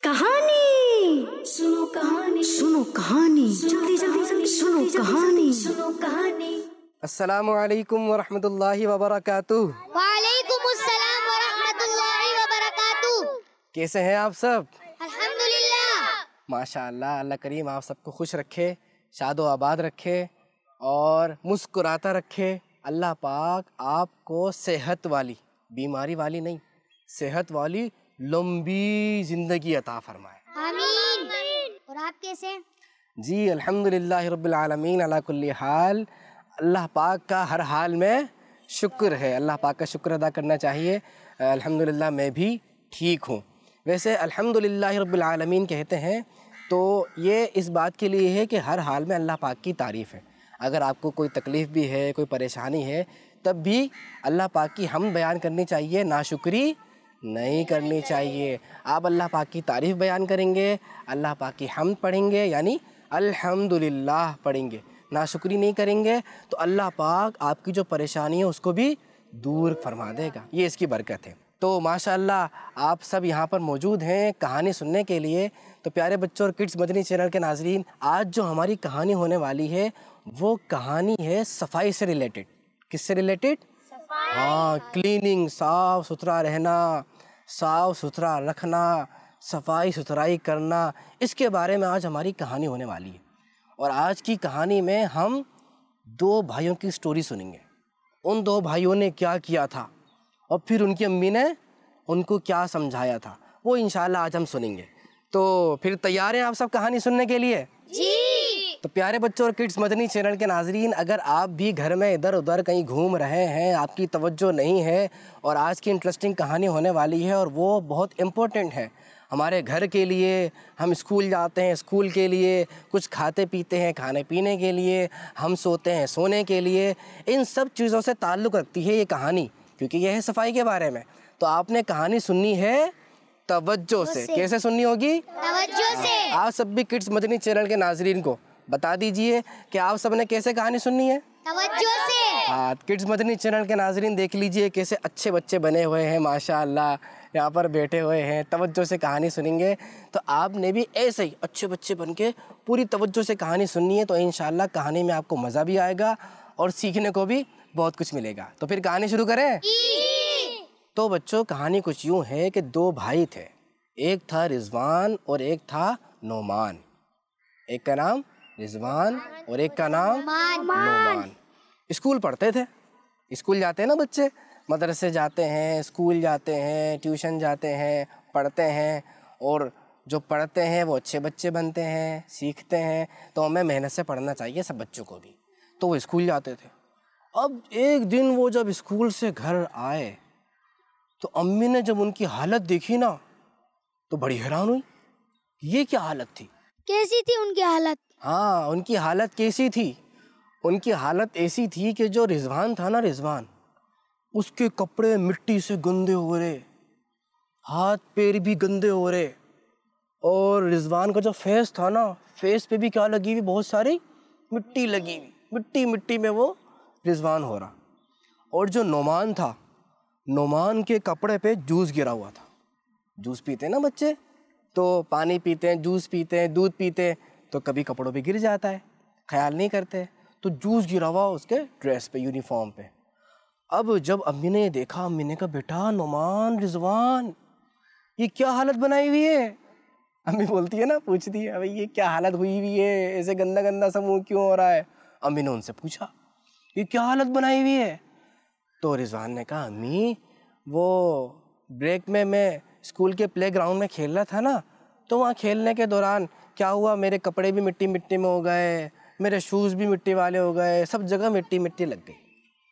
कहानी सुनो, कहानी सुनो, कहानी जल्दी जल्दी जल्दी सुनो, कहानी सुनो, कहानी। अस्सलामु अलैकुम वरहमतुल्लाहि वबरकातुह। वालेकुम अस्सलाम वरहमतुल्लाहि वबरकातुह। कैसे हैं आप सब? अल्हम्दुलिल्लाह। माशाअल्लाह, अल्लाह करीम आप सबको खुश रखे, शादो आबाद रखे और मुस्कुराता रखे। अल्लाह पाक आपको सेहत वाली, बीमारी वाली नहीं, सेहत वाली लंबी ज़िंदगी अता फरमाए। आमीन। और आप कैसे? जी अल्हम्दुलिल्लाह रब्बिल आलमीन अला कुल्ली हाल। अल्लाह पाक का हर हाल में शुक्र है, अल्लाह पाक का शुक्र अदा करना चाहिए। अल्हम्दुलिल्लाह मैं भी ठीक हूँ। वैसे अल्हम्दुलिल्लाह रब्बिल आलमीन कहते हैं तो ये इस बात के लिए है कि हर हाल में अल्लाह पाक की तारीफ़ है। अगर आपको कोई तकलीफ़ भी है, कोई परेशानी है, तब भी अल्लाह पाक की हम बयान करनी चाहिए, नाशुक्री नहीं करनी चाहिए। आप अल्लाह पाक की तारीफ़ बयान करेंगे, अल्लाह पाक की हमद पढ़ेंगे यानी अल्हम्दुलिल्लाह पढ़ेंगे, नाशुक्री नहीं करेंगे तो अल्लाह पाक आपकी जो परेशानी है उसको भी दूर फरमा देगा। ये इसकी बरकत है। तो माशाअल्लाह आप सब यहाँ पर मौजूद हैं कहानी सुनने के लिए। तो प्यारे बच्चों और किड्स मदनी चैनल के नाजरीन, आज जो हमारी कहानी होने वाली है वो कहानी है सफाई से रिलेटेड। किससे रिलेटेड? हाँ, क्लीनिंग, साफ़ सुथरा रहना, साफ़ सुथरा रखना, सफाई सुथराई करना, इसके बारे में आज हमारी कहानी होने वाली है। और आज की कहानी में हम दो भाइयों की स्टोरी सुनेंगे। उन दो भाइयों ने क्या किया था और फिर उनकी अम्मी ने उनको क्या समझाया था, वो इंशाल्लाह आज हम सुनेंगे। तो फिर तैयार हैं आप सब कहानी सुनने के लिए? जी। तो प्यारे बच्चों और किड्स मदनी चैनल के नाजरीन, अगर आप भी घर में इधर उधर कहीं घूम रहे हैं, आपकी तवज्जो नहीं है और आज की इंटरेस्टिंग कहानी होने वाली है और वो बहुत इम्पोर्टेंट है हमारे घर के लिए। हम स्कूल जाते हैं, स्कूल के लिए, कुछ खाते पीते हैं, खाने पीने के लिए, हम सोते हैं, सोने के लिए, इन सब चीज़ों से ताल्लुक़ रखती है ये कहानी, क्योंकि यह है सफाई के बारे में। तो आपने कहानी सुननी है तवज्जो से। कैसे सुननी होगी? तवज्जो से। आप सब भी किड्स मदनी चैनल के नाजरीन को बता दीजिए कि आप सब ने कैसे कहानी सुननी है? तवज्जो से। हाँ, किड्स मदनी चैनल के नाजरीन देख लीजिए कैसे अच्छे बच्चे बने हुए हैं, माशाअल्लाह यहाँ पर बैठे हुए हैं, तवज्जो से कहानी सुनेंगे। तो आपने भी ऐसे ही अच्छे बच्चे बन के पूरी तवज्जो से कहानी सुननी है, तो इंशाअल्लाह कहानी में आपको मज़ा भी आएगा और सीखने को भी बहुत कुछ मिलेगा। तो फिर कहानी शुरू करें? तो बच्चों, कहानी कुछ यूँ है कि दो भाई थे, एक था रिजवान और एक था नोमान। एक का नाम रिजवान और एक का नाम नोमान। स्कूल पढ़ते थे, स्कूल जाते हैं ना बच्चे, मदरसे जाते हैं, स्कूल जाते हैं, ट्यूशन जाते हैं, पढ़ते हैं, और जो पढ़ते हैं वो अच्छे बच्चे बनते हैं, सीखते हैं। तो हमें मेहनत से पढ़ना चाहिए सब बच्चों को भी। तो वो स्कूल जाते थे। अब एक दिन वो जब स्कूल से घर आए तो अम्मी ने जब उनकी हालत देखी ना तो बड़ी हैरान हुई। ये क्या हालत थी? कैसी थी उनकी हालत? हाँ, उनकी हालत कैसी थी? उनकी हालत ऐसी थी कि जो रिजवान था ना, रिजवान, उसके कपड़े मिट्टी से गंदे हो रहे, हाथ पैर भी गंदे हो रहे, और रिजवान का जो फेस था ना, फेस पे भी क्या लगी हुई? बहुत सारी मिट्टी लगी हुई, मिट्टी मिट्टी में वो रिजवान हो रहा। और जो नोमान था, नोमान के कपड़े पे जूस गिरा हुआ था। जूस पीते हैं ना बच्चे, तो पानी पीते हैं, जूस पीते हैं, दूध पीते हैं, तो कभी कपड़ों पे गिर जाता है, ख्याल नहीं करते, तो जूस गिरा हुआ उसके ड्रेस पे, यूनिफॉर्म पे। अब जब अम्मी ने ये देखा, अम्मी ने कहा, बेटा नोमान, रिजवान, ये क्या हालत बनाई हुई है? अम्मी बोलती है ना, पूछती है, भाई ये क्या हालत हुई हुई है, ऐसे गंदा गंदा सा मुँह क्यों हो रहा है? अम्मी ने उनसे पूछा, ये क्या हालत बनाई हुई है? तो रिजवान ने कहा, अम्मी वो ब्रेक में मैं स्कूल के प्लेग्राउंड में खेल रहा था ना, तो वहाँ खेलने के दौरान क्या हुआ, मेरे कपड़े भी मिट्टी मिट्टी में हो गए, मेरे शूज़ भी मिट्टी वाले हो गए, सब जगह मिट्टी मिट्टी लग गई।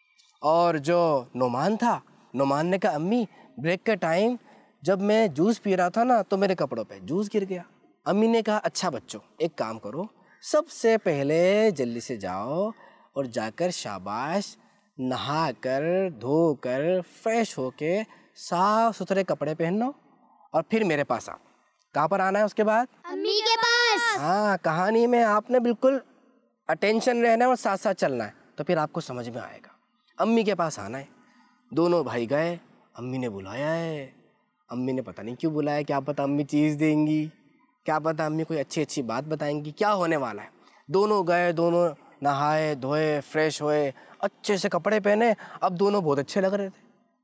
और जो नोमान था, नोमान ने कहा, अम्मी ब्रेक के टाइम जब मैं जूस पी रहा था ना तो मेरे कपड़ों पे जूस गिर गया। अम्मी ने कहा, अच्छा बच्चों, एक काम करो, सबसे पहले जल्दी से जाओ और जाकर शाबाश नहा कर धो कर फ्रेश होके साफ सुथरे कपड़े पहनो और फिर मेरे पास आओ। कहाँ पर आना है उसके बाद? अम्मी के पास। हाँ, कहानी में आपने बिल्कुल अटेंशन रहना है और साथ साथ चलना है, तो फिर आपको समझ में आएगा। अम्मी के पास आना है। दोनों भाई गए, अम्मी ने बुलाया है, अम्मी ने पता नहीं क्यों बुलाया, क्या पता अम्मी चीज़ देंगी, क्या पता अम्मी कोई अच्छी अच्छी बात बताएंगी, क्या होने वाला है। दोनों गए, दोनों नहाए धोए, फ्रेश हुए, अच्छे से कपड़े पहने। अब दोनों बहुत अच्छे लग रहे थे,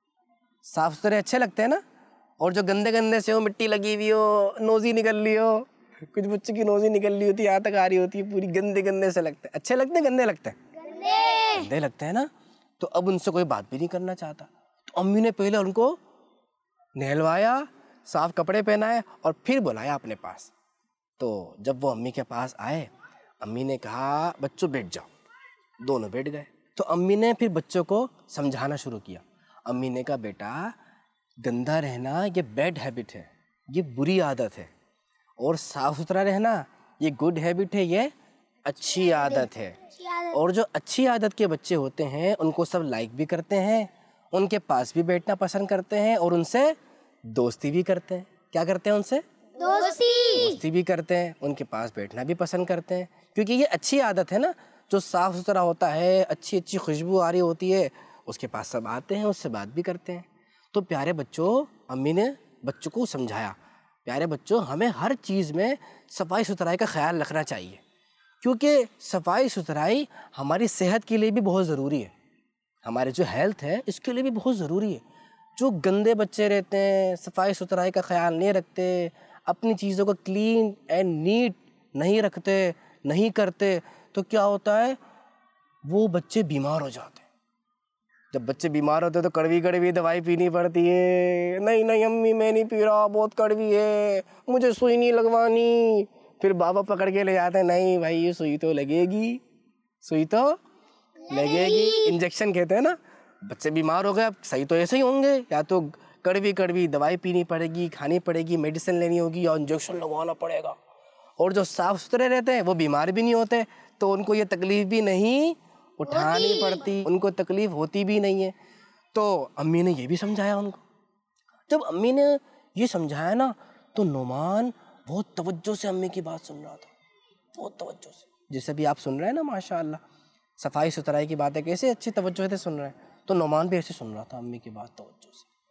साफ सुथरे अच्छे लगते हैं ना। और जो गंदे गंदे से हो, मिट्टी लगी हुई हो, नोज़ी निकल ली हो, कुछ बच्चों की नोज़ी निकल ली होती है, यहाँ तक आ रही होती है, पूरी गंदे गंदे से लगते हैं। अच्छे लगते हैं, गंदे लगते हैं? गंदे लगते हैं ना। तो अब उनसे कोई बात भी नहीं करना चाहता। तो अम्मी ने पहले उनको नहलवाया, साफ कपड़े पहनाए और फिर बुलाया अपने पास। तो जब वो अम्मी के पास आए, अम्मी ने कहा बच्चों बैठ जाओ। दोनों बैठ गए। तो अम्मी ने फिर बच्चों को समझाना शुरू किया। अम्मी ने कहा बेटा, गंदा रहना ये बैड हैबिट है, ये बुरी आदत है, और साफ सुथरा रहना ये गुड हैबिट है, ये अच्छी आदत है। और जो अच्छी आदत के बच्चे होते हैं उनको सब लाइक भी करते हैं, उनके पास भी बैठना पसंद करते हैं और उनसे दोस्ती भी करते हैं। क्या करते हैं? उनसे दोस्ती भी करते हैं, उनके पास बैठना भी पसंद करते हैं, क्योंकि ये अच्छी आदत है ना। जो साफ सुथरा होता है, अच्छी अच्छी खुशबू आ रही होती है, उसके पास सब आते हैं, उससे बात भी करते हैं। तो प्यारे बच्चों, अम्मी ने बच्चों को समझाया, प्यारे बच्चों हमें हर चीज़ में सफाई सुथराई का ख्याल रखना चाहिए, क्योंकि सफाई सुथराई हमारी सेहत के लिए भी बहुत ज़रूरी है, हमारे जो हेल्थ है इसके लिए भी बहुत ज़रूरी है। जो गंदे बच्चे रहते हैं, सफाई सुथराई का ख्याल नहीं रखते, अपनी चीज़ों को क्लीन एंड नीट नहीं रखते, नहीं करते, तो क्या होता है, वो बच्चे बीमार हो जाते हैं। जब बच्चे बीमार होते हैं तो कड़वी कड़वी दवाई पीनी पड़ती है। नहीं नहीं अम्मी मैं नहीं पी रहा, बहुत कड़वी है, मुझे सुई नहीं लगवानी। फिर बाबा पकड़ के ले जाते हैं, नहीं भाई ये सुई तो लगेगी, सुई तो लगेगी, इंजेक्शन कहते हैं ना। बच्चे बीमार हो गए, अब सही तो ऐसे ही होंगे, या तो कड़वी कड़वी दवाई पीनी पड़ेगी, खानी पड़ेगी, मेडिसिन लेनी होगी या इंजेक्शन लगवाना पड़ेगा। और जो साफ सुथरे रहते हैं वो बीमार भी नहीं होते, तो उनको ये तकलीफ भी नहीं उठानी पड़ती, उनको तकलीफ होती भी नहीं है। तो अम्मी ने ये भी समझाया उनको। जब अम्मी ने ये समझाया ना, तो नोमान बहुत तवज्जो से अम्मी की बात सुन रहा था, बहुत तवज्जो से, जैसे भी आप सुन रहे हैं ना माशाअल्लाह, सफाई सुथराई की बातें कैसे अच्छी तवज्जो से सुन रहे हैं। तो नोमान भी ऐसे सुन रहा था अम्मी की बात तवज्जो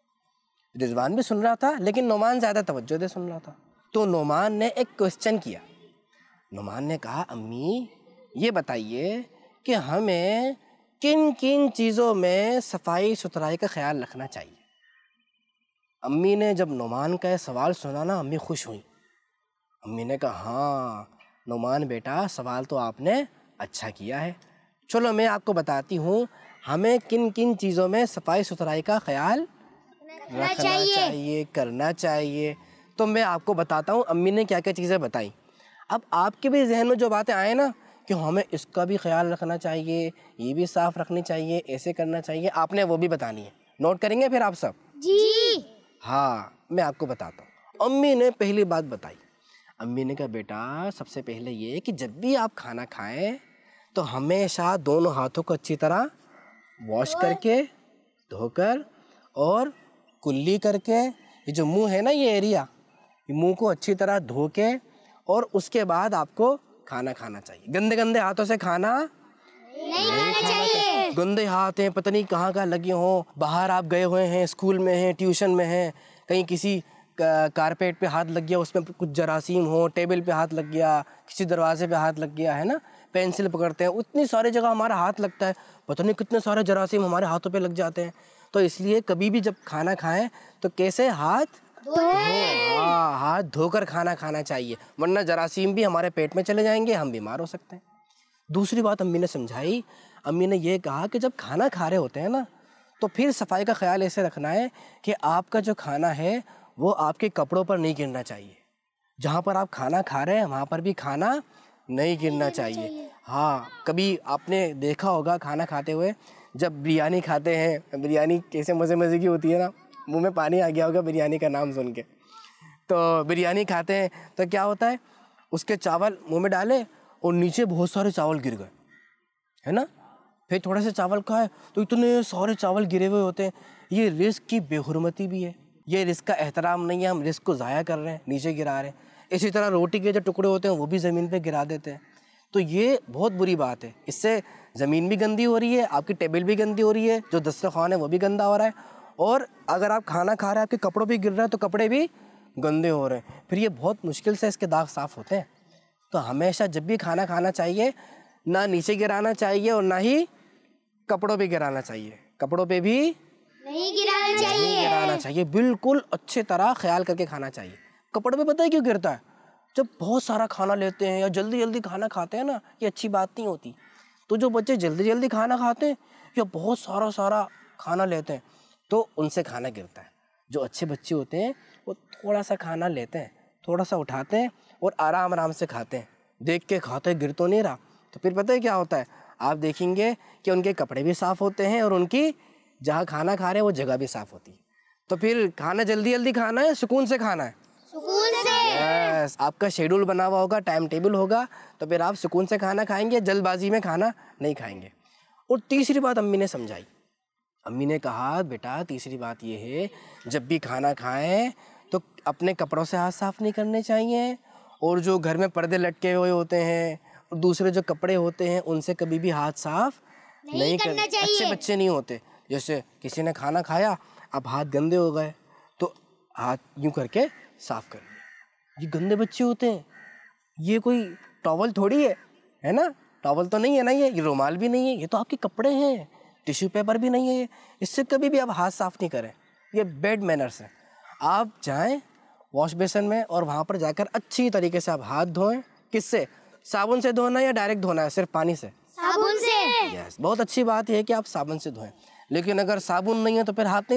से। रिजवान भी सुन रहा था, लेकिन नोमान ज़्यादा तवज्जो से सुन रहा था। तो नोमान ने एक क्वेश्चन किया। नोमान ने कहा अम्मी ये बताइए कि हमें किन किन चीज़ों में सफाई सुथराई का ख्याल रखना चाहिए। अम्मी ने जब नोमान का सवाल सुना ना, अम्मी खुश हुई। अम्मी ने कहा हाँ नोमान बेटा, सवाल तो आपने अच्छा किया है, चलो मैं आपको बताती हूँ हमें किन किन चीज़ों में सफाई सुथराई का ख्याल रखना चाहिए, करना चाहिए। तो मैं आपको बताता हूँ अम्मी ने क्या क्या चीज़ें बताई। अब आपके भी जहन में जो बातें आए ना कि हमें इसका भी ख्याल रखना चाहिए, ये भी साफ़ रखनी चाहिए, ऐसे करना चाहिए, आपने वो भी बतानी है। नोट करेंगे फिर आप सब? जी हाँ, मैं आपको बताता हूँ। अम्मी ने पहली बात बताई। अम्मी ने कहा बेटा सबसे पहले ये कि जब भी आप खाना खाएं तो हमेशा दोनों हाथों को अच्छी तरह वॉश करके, धोकर और कुल्ली करके, ये जो मुंह है ना ये एरिया, ये मुंह को अच्छी तरह धो के और उसके बाद आपको खाना खाना चाहिए। गंदे गंदे हाथों से खाना नहीं खाना चाहिए। गंदे हाथ हैं, पता नहीं कहाँ कहाँ लगे हों, बाहर आप गए हुए हैं, स्कूल में हैं, ट्यूशन में हैं, कहीं किसी कारपेट पे हाथ लग गया, उसमें कुछ जरासीम हो, टेबल पे हाथ लग गया, किसी दरवाजे पे हाथ लग गया है ना, पेंसिल पकड़ते हैं, उतनी सारी जगह हमारा हाथ लगता है, पता नहीं कितने सारे जरासीम हमारे हाथों पे लग जाते हैं। तो इसलिए कभी भी जब खाना खाएं तो कैसे हाथ हाँ हाथ धोकर खाना खाना चाहिए, वरना जरासीम भी हमारे पेट में चले जाएंगे, हम बीमार हो सकते हैं। दूसरी बात अम्मी ने समझाई। अम्मी ने ये कहा कि जब खाना खा रहे होते हैं ना, तो फिर सफाई का ख्याल ऐसे रखना है कि आपका जो खाना है वो आपके कपड़ों पर नहीं गिरना चाहिए। जहाँ पर आप खाना खा रहे हैं वहाँ पर भी खाना नहीं गिरना चाहिए। हाँ, कभी आपने देखा होगा खाना खाते हुए, जब बिरयानी खाते हैं, बिरयानी कैसे मज़े मज़े की होती है ना, मुंह में पानी आ गया होगा बिरयानी का नाम सुन के। तो बिरयानी खाते हैं तो क्या होता है, उसके चावल मुंह में डाले और नीचे बहुत सारे चावल गिर गए, है ना, फिर थोड़े से चावल खाए तो इतने सारे चावल गिरे हुए होते हैं। ये रिस्क की बेहुरमती भी है, ये रिस्क का एहतराम नहीं है, हम रिस्क को ज़ाया कर रहे हैं, नीचे गिरा रहे हैं। इसी तरह रोटी के जो टुकड़े होते हैं वो भी ज़मीन पे गिरा देते हैं। तो ये बहुत बुरी बात है, इससे ज़मीन भी गंदी हो रही है, आपकी टेबल भी गंदी हो रही है, जो दस्तरखान है वो भी गंदा हो रहा है, और अगर आप खाना खा रहे हैं आपके कपड़ों पे गिर रहा है तो कपड़े भी गंदे हो रहे हैं, फिर ये बहुत मुश्किल से इसके दाग साफ़ होते हैं। तो हमेशा जब भी खाना खाना चाहिए ना नीचे गिराना चाहिए और ना ही कपड़ों पे गिराना चाहिए, कपड़ों पे भी नहीं गिराना चाहिए। बिल्कुल अच्छे तरह ख्याल करके खाना चाहिए। कपड़ों पे पता है क्यों गिरता है? जब बहुत सारा खाना लेते हैं या जल्दी जल्दी खाना खाते हैं ना, ये अच्छी बात नहीं होती। तो जो बच्चे जल्दी जल्दी खाना खाते हैं या बहुत सारा खाना लेते हैं तो उनसे खाना गिरता है। जो अच्छे बच्चे होते हैं वो थोड़ा सा खाना लेते हैं, थोड़ा सा उठाते हैं और आराम आराम से खाते हैं, देख के खाते हैं, गिर तो नहीं रहा। तो फिर पता है क्या होता है, आप देखेंगे कि उनके कपड़े भी साफ़ होते हैं और उनकी जहाँ खाना खा रहे हैं वो जगह भी साफ़ होती है। तो फिर खाना जल्दी जल्दी खाना है, सुकून से खाना है। सुकून से। यस, आपका शेड्यूल बना हुआ होगा, टाइम टेबल होगा, तो फिर आप सुकून से खाना खाएंगे, जल्दबाजी में खाना नहीं खाएंगे। और तीसरी बात अम्मी ने समझाई, अम्मी ने कहा बेटा तीसरी बात ये है, जब भी खाना खाएं तो अपने कपड़ों से हाथ साफ़ नहीं करने चाहिए, और जो घर में पर्दे लटके हुए होते हैं और दूसरे जो कपड़े होते हैं उनसे कभी भी हाथ साफ़ नहीं करना चाहिए। अच्छे बच्चे नहीं होते। जैसे किसी ने खाना खाया, अब हाथ गंदे हो गए तो हाथ यूँ करके साफ़ कर लिया, ये गंदे बच्चे होते हैं। ये कोई टॉवल थोड़ी है ना, टॉवल तो नहीं है ना, ये रुमाल भी नहीं है, ये तो आपके कपड़े हैं, टिश्यू पेपर भी नहीं है ये, इससे कभी भी आप हाथ साफ़ नहीं करें, ये बैड मैनर्स है। आप जाएं वॉश बेसिन में और वहाँ पर जाकर अच्छी तरीके से आप हाथ धोएं। किससे? साबुन से धोना या डायरेक्ट धोना है? सिर्फ पानी से। साबुन से। यस, बहुत अच्छी बात यह है कि आप साबुन से धोएं, लेकिन अगर साबुन नहीं है तो फिर हाथ नहीं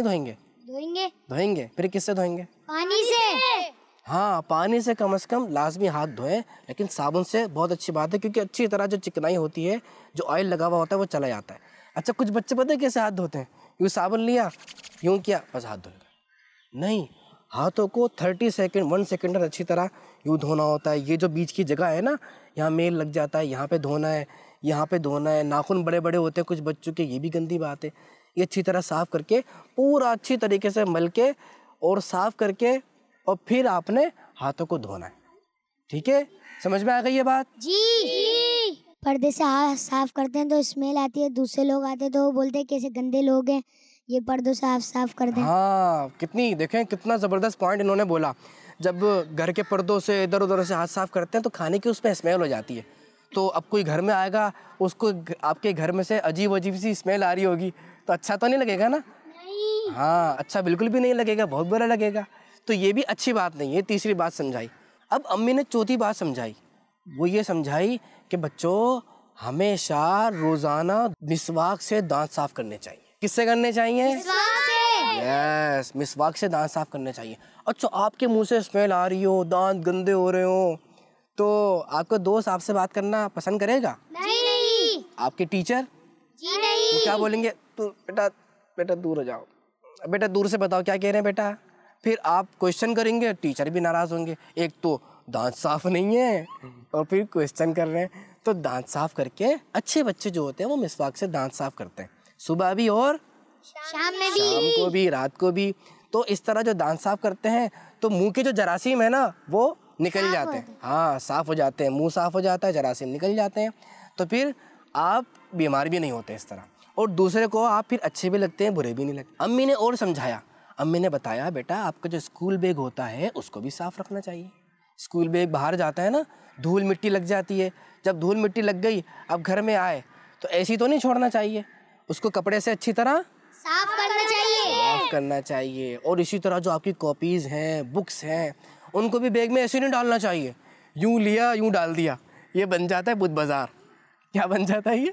धोएंगे, फिर किससे धोएंगे? पानी से। हाँ, पानी से कम से कम लाजमी हाथ धोएं, लेकिन साबुन से बहुत अच्छी बात है, क्योंकि अच्छी तरह जो चिकनाई होती है, जो ऑयल लगा हुआ होता है वो चला जाता है। अच्छा, कुछ बच्चे पता है कैसे हाथ धोते हैं? यूँ साबुन लिया, यूँ किया, बस हाथ धो गए। नहीं, हाथों को 30 सेकंड 1 सेकंड अच्छी तरह यूँ धोना होता है। ये जो बीच की जगह है ना, यहाँ मेल लग जाता है, यहाँ पे धोना है, यहाँ पे धोना है। नाखून बड़े बड़े होते हैं कुछ बच्चों के, ये भी गंदी बात है। ये अच्छी तरह साफ़ करके पूरा अच्छी तरीके से मल के और साफ़ करके और फिर आपने हाथों को धोना है। ठीक है, समझ में आ गई ये बात? जी। पर्दे से हाथ साफ करते हैं तो स्मेल आती है, दूसरे लोग आते हैं तो वो बोलते हैं कैसे गंदे लोग हैं, ये पर्दों से हाथ साफ कर दें। हाँ, देखें कितना ज़बरदस्त पॉइंट इन्होंने बोला। जब घर के पर्दों से इधर उधर से हाथ साफ करते हैं तो खाने की उसमें स्मेल हो जाती है। तो अब कोई घर में आएगा, उसको आपके घर में से अजीब सी स्मेल आ रही होगी, तो अच्छा तो नहीं लगेगा ना? नहीं। हाँ, अच्छा बिल्कुल भी नहीं लगेगा, बहुत बुरा लगेगा। तो ये भी अच्छी बात नहीं है। तीसरी बात समझाई। अब अम्मी ने चौथी बात समझाई, वो ये समझाई कि बच्चों हमेशा रोज़ाना मिसवाक से दांत साफ करने चाहिए। किससे करने चाहिए? यस, मिसवाक से दांत साफ करने चाहिए। अच्छा, आपके मुंह से स्मेल आ रही हो, दांत गंदे हो रहे हो, तो आपका दोस्त आपसे बात करना पसंद करेगा? नहीं। आपके टीचर? जी नहीं। वो क्या बोलेंगे? तू बेटा दूर हो जाओ, बेटा दूर से बताओ क्या कह रहे हैं बेटा। फिर आप क्वेश्चन करेंगे, टीचर भी नाराज़ होंगे। एक तो दांत साफ नहीं है और फिर क्वेश्चन कर रहे हैं। तो दांत साफ करके अच्छे बच्चे जो होते हैं वो मिसवाक से दांत साफ करते हैं, सुबह भी और शाम को भी, रात को भी। तो इस तरह जो दांत साफ करते हैं तो मुंह के जो जरासीम है ना वो निकल जाते हैं। हाँ, साफ हो जाते हैं, मुंह साफ हो जाता है, जरासीम निकल जाते हैं, तो फिर आप बीमार भी नहीं होते इस तरह, और दूसरे को आप फिर अच्छे भी लगते हैं, बुरे भी नहीं लगते। अम्मी ने और समझाया, अम्मी ने बताया बेटा आपका जो स्कूल बैग होता है उसको भी साफ रखना चाहिए। स्कूल बैग बाहर जाता है ना, धूल मिट्टी लग जाती है। जब धूल मिट्टी लग गई, अब घर में आए तो ऐसी तो नहीं छोड़ना चाहिए, उसको कपड़े से अच्छी तरह साफ करना चाहिए। और इसी तरह जो आपकी कॉपीज़ हैं, बुक्स हैं, उनको भी बैग में ऐसे नहीं डालना चाहिए, यूँ लिया यूँ डाल दिया, ये बन जाता है बुत बाज़ार। क्या बन जाता है ये?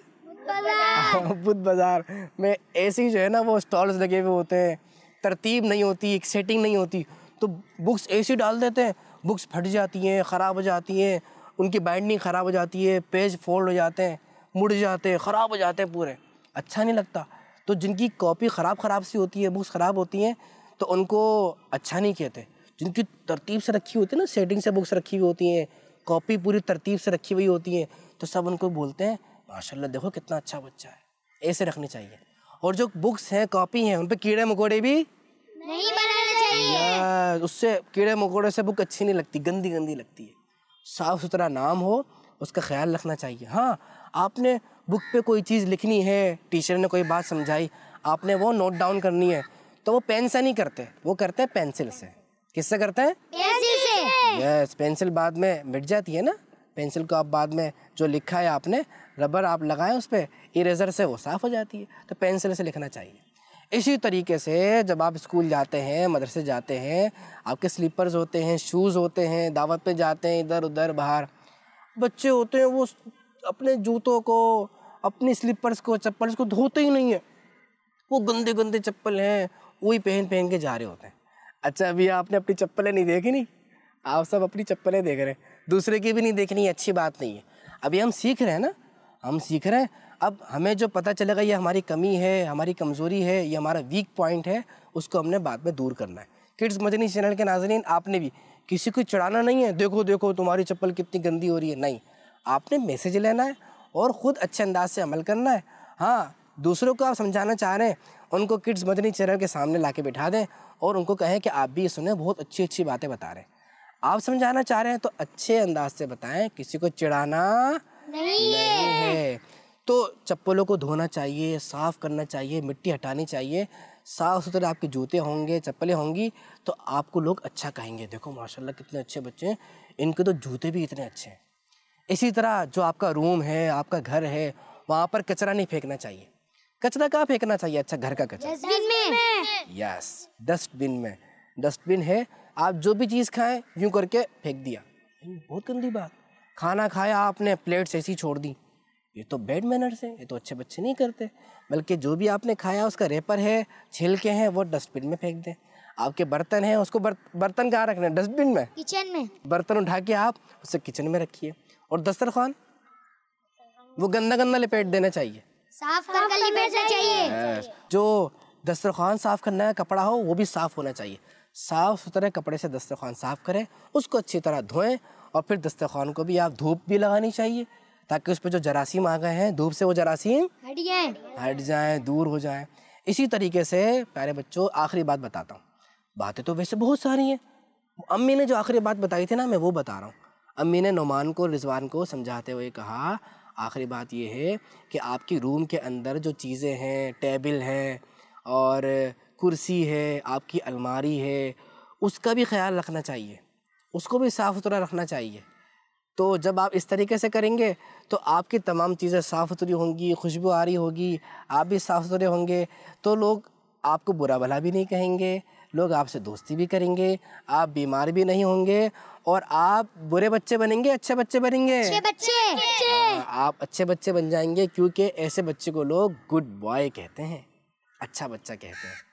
बुत बाज़ार में ऐसी जो है ना वो स्टॉल्स लगे हुए होते हैं, तरतीब नहीं होती, एक सेटिंग नहीं होती, तो बुक्स ऐसी डाल देते हैं, बुक्स फट जाती हैं, ख़राब हो जाती हैं, उनकी बाइंडिंग ख़राब हो जाती है, पेज फोल्ड हो जाते हैं, मुड़ जाते हैं, ख़राब हो जाते हैं पूरे, अच्छा नहीं लगता। तो जिनकी कॉपी ख़राब सी होती है, बुक्स ख़राब होती हैं, तो उनको अच्छा नहीं कहते। जिनकी तरतीब से रखी होती है ना, सेटिंग से बुक्स रखी हुई होती हैं, कॉपी पूरी तरतीब से रखी हुई होती है, तो सब उनको बोलते हैं माशाल्लाह देखो कितना अच्छा बच्चा है, ऐसे रखनी चाहिए। और जो बुक्स हैं, कॉपी हैं, उन पर कीड़े मकोड़े भी नहीं बनाना चाहिए। उससे कीड़े मकोड़े से बुक अच्छी नहीं लगती, गंदी लगती है। साफ़ सुथरा नाम हो, उसका ख्याल रखना चाहिए। हाँ, आपने बुक पे कोई चीज़ लिखनी है, टीचर ने कोई बात समझाई, आपने वो नोट डाउन करनी है, तो वो पेन से नहीं करते, वो करते हैं पेंसिल से। किससे करते हैं? पेंसिल से। यस, पेंसिल बाद में मिट जाती है ना, पेंसिल को आप बाद में जो लिखा है आपने, रबर आप लगाएं उस पर, इरेजर से वो साफ़ हो जाती है, तो पेंसिल से लिखना चाहिए। इसी तरीके से जब आप स्कूल जाते हैं, मदरसे जाते हैं, आपके स्लीपर्स होते हैं, शूज़ होते हैं, दावत पे जाते हैं, इधर उधर बाहर बच्चे होते हैं, वो अपने जूतों को, अपनी स्लीपर्स को, चप्पल्स को धोते ही नहीं है। वो गंदे गंदे चप्पल हैं, वही पहन पहन के जा रहे होते हैं। अच्छा, अभी आपने अपनी चप्पलें नहीं देखी, नहीं, आप सब अपनी चप्पलें देख रहे हैं, दूसरे की भी नहीं देखनी, अच्छी बात नहीं है। अभी हम सीख रहे हैं ना, हम सीख रहे हैं। अब हमें जो पता चलेगा ये हमारी कमी है, हमारी कमज़ोरी है, ये हमारा वीक पॉइंट है, उसको हमने बाद में दूर करना है। किड्स मदनी चैनल के नाज़रीन, आपने भी किसी को चिढ़ाना नहीं है, देखो देखो तुम्हारी चप्पल कितनी गंदी हो रही है, नहीं, आपने मैसेज लेना है और ख़ुद अच्छे अंदाज से अमल करना है। हाँ, दूसरों को आप समझाना चाह रहे हैं, उनको किड्स मदनी चैनल के सामने ला के बिठा दें और उनको कहें कि आप भी सुने, बहुत अच्छी अच्छी बातें बता रहे हैं। आप समझाना चाह रहे हैं तो अच्छे अंदाज से बताएं, किसी को चिढ़ाना नहीं है। तो चप्पलों को धोना चाहिए, साफ़ करना चाहिए, मिट्टी हटानी चाहिए, साफ़ सुथरे आपके जूते होंगे, चप्पलें होंगी, तो आपको लोग अच्छा कहेंगे, देखो माशाल्लाह कितने अच्छे बच्चे हैं, इनके तो जूते भी इतने अच्छे हैं। इसी तरह जो आपका रूम है, आपका घर है, वहाँ पर कचरा नहीं फेंकना चाहिए। कचरा कहाँ फेंकना चाहिए? अच्छा, घर का कचरा डस्टबिन में। यस, डस्टबिन में। डस्टबिन है, आप जो भी चीज़ खाएं यूँ करके फेंक दिया, बहुत गंदी बात। खाना खाया आपने, प्लेट से ऐसी छोड़ दी, ये तो बैड मैनर्स है, ये तो अच्छे बच्चे नहीं करते। बल्कि जो भी आपने खाया उसका रेपर है, छिलके हैं, वो डस्टबिन में फेंक दें। आपके बर्तन हैं, उसको बर्तन कहाँ रखना है? डस्टबिन में, किचन में। बर्तन उठा के आप उसे किचन में रखिए। और दस्तरखान, वो गंदा गंदा लिपेट देना चाहिए, साफ करके लिपेटना चाहिए। जो दस्तरखान साफ़ करना है, कपड़ा हो वो भी साफ़ होना चाहिए। साफ़ सुथरे कपड़े से दस्तरखान साफ़ करें, उसको अच्छी तरह धोएं और फिर दस्तरखान को भी आप धूप भी लगानी चाहिए, ताकि उस पर जो जरासीम आ गए हैं, धूप से वो जरासीम हट जाएं, दूर हो जाएं। इसी तरीके से प्यारे बच्चों, आखिरी बात बताता हूँ। बातें तो वैसे बहुत सारी हैं, अम्मी ने जो आखिरी बात बताई थी ना, मैं वो बता रहा हूँ। अम्मी ने नुमान को, रिजवान को समझाते हुए कहा, आखिरी बात ये है कि आपकी रूम के अंदर जो चीज़ें हैं, टेबल है और कुर्सी है, आपकी अलमारी है, उसका भी ख्याल रखना चाहिए, उसको भी साफ़ सुथरा रखना चाहिए। तो जब आप इस तरीके से करेंगे तो आपकी तमाम चीज़ें साफ़ सुथरी होंगी, खुशबू आ रही होगी, आप भी साफ़ सुथरे होंगे, तो लोग आपको बुरा भला भी नहीं कहेंगे, लोग आपसे दोस्ती भी करेंगे, आप बीमार भी नहीं होंगे और आप बुरे बच्चे बनेंगे, अच्छे बच्चे बनेंगे। अच्छे बच्चे। आप अच्छे बच्चे बन जाएंगे, क्योंकि ऐसे बच्चे को लोग गुड बॉय कहते हैं, अच्छा बच्चा कहते हैं।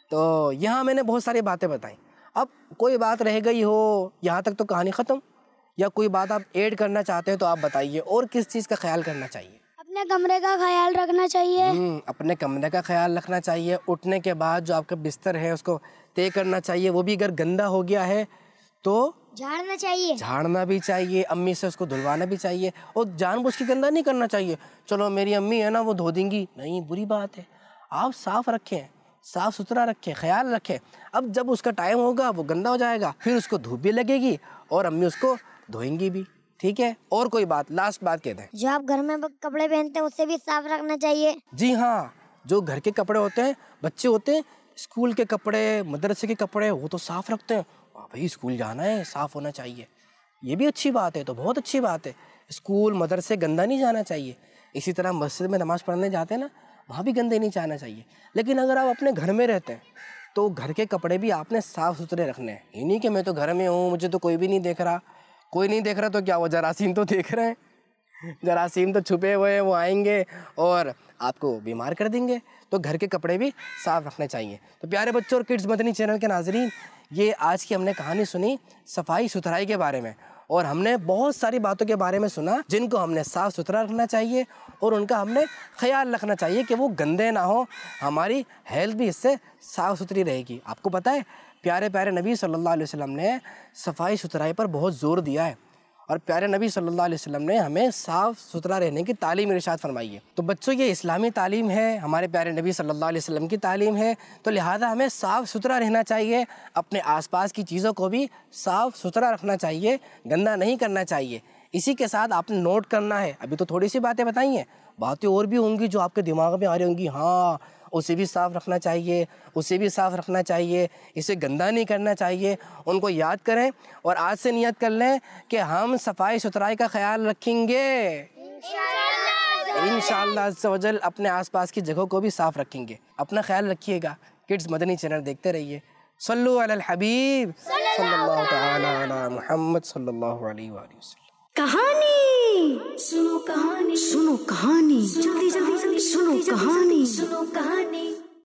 तो यहाँ मैंने बहुत सारी बातें बताई। अब कोई बात रह गई हो, यहाँ तक तो कहानी ख़त्म, या कोई बात आप ऐड करना चाहते हैं तो आप बताइए, और किस चीज़ का ख्याल करना चाहिए? अपने कमरे का ख्याल रखना चाहिए। अपने कमरे का ख्याल रखना चाहिए। उठने के बाद जो आपका बिस्तर है उसको तय करना चाहिए, वो भी अगर गंदा हो गया है तो झाड़ना चाहिए, झाड़ना भी चाहिए, अम्मी से उसको धुलवाना भी चाहिए। और जानबूझ के गंदा नहीं करना चाहिए, चलो मेरी अम्मी है ना वो धो देंगी, नहीं, बुरी बात है। आप साफ़ रखें, साफ़ सुथरा रखें, ख्याल रखें। अब जब उसका टाइम होगा वो गंदा हो जाएगा, फिर उसको धूप भी लगेगी और अम्मी उसको धोएंगी भी, ठीक है। और कोई बात, लास्ट बात कहते हैं, जो आप घर में कपड़े पहनते हैं उसे भी साफ रखना चाहिए। जी हाँ, जो घर के कपड़े होते हैं, बच्चे होते हैं, स्कूल के कपड़े, मदरसे के कपड़े, वो तो साफ़ रखते हैं, भाई स्कूल जाना है, साफ़ होना चाहिए, ये भी अच्छी बात है, तो बहुत अच्छी बात है। स्कूल मदरसे गंदा नहीं जाना चाहिए। इसी तरह मस्जिद में नमाज़ पढ़ने जाते हैं ना, वहाँ भी गंदे नहीं जाना चाहिए। लेकिन अगर आप अपने घर में रहते हैं तो घर के कपड़े भी आपने साफ़ सुथरे रखने हैं। ये नहीं कि मैं तो घर में हूँ, मुझे तो कोई भी नहीं देख रहा, कोई नहीं देख रहा तो क्या, वो जरासीम तो देख रहे हैं, जरासीम तो छुपे हुए हैं, वो आएंगे और आपको बीमार कर देंगे। तो घर के कपड़े भी साफ़ रखने चाहिए। तो प्यारे बच्चों और किड्स मदनी चैनल के नाजरीन, ये आज की हमने कहानी सुनी सफाई सुथराई के बारे में, और हमने बहुत सारी बातों के बारे में सुना जिनको हमने साफ़ सुथरा रखना चाहिए और उनका हमने ख्याल रखना चाहिए कि वो गंदे ना हो, हमारी हेल्थ भी इससे साफ़ सुथरी रहेगी। आपको पता है, प्यारे प्यारे नबी सल्लल्लाहु अलैहि वसल्लम ने सफाई सुथराई पर बहुत ज़ोर दिया है, और प्यारे नबी सल्लल्लाहु अलैहि वसल्लम ने हमें साफ़ सुथरा रहने की तालीम इरशाद फरमाई है। तो बच्चों, ये इस्लामी तालीम है, हमारे प्यारे नबी सल्लल्लाहु अलैहि वसल्लम की तालीम है, तो लिहाजा हमें साफ़ सुथरा रहना चाहिए, अपने आसपास की चीज़ों को भी साफ़ सुथरा रखना चाहिए, गंदा नहीं करना चाहिए। इसी के साथ आपने नोट करना है, अभी तो थोड़ी सी बातें बताई हैं, बातें और भी होंगी जो आपके दिमाग में आ रही होंगी, हाँ उसे भी साफ़ रखना चाहिए, उसे भी साफ़ रखना चाहिए, इसे गंदा नहीं करना चाहिए। उनको याद करें और आज से नियत कर लें कि हम सफाई सुथराई का ख्याल रखेंगे इंशाअल्लाह अज़्ज़ा वजल। अपने आसपास की जगहों को भी साफ़ रखेंगे। अपना ख्याल रखिएगा। किड्स मदनी चैनल देखते रहिए। सल्लु अलल हबीब सल्लल्लाहु तआला अला मुहम्मद सल्लल्लाहु अलैहि वसल्लम। कहानी सुनो, कहानी सुनो, कहानी जल्दी जल्दी जल्दी सुनो, कहानी सुनो, कहानी।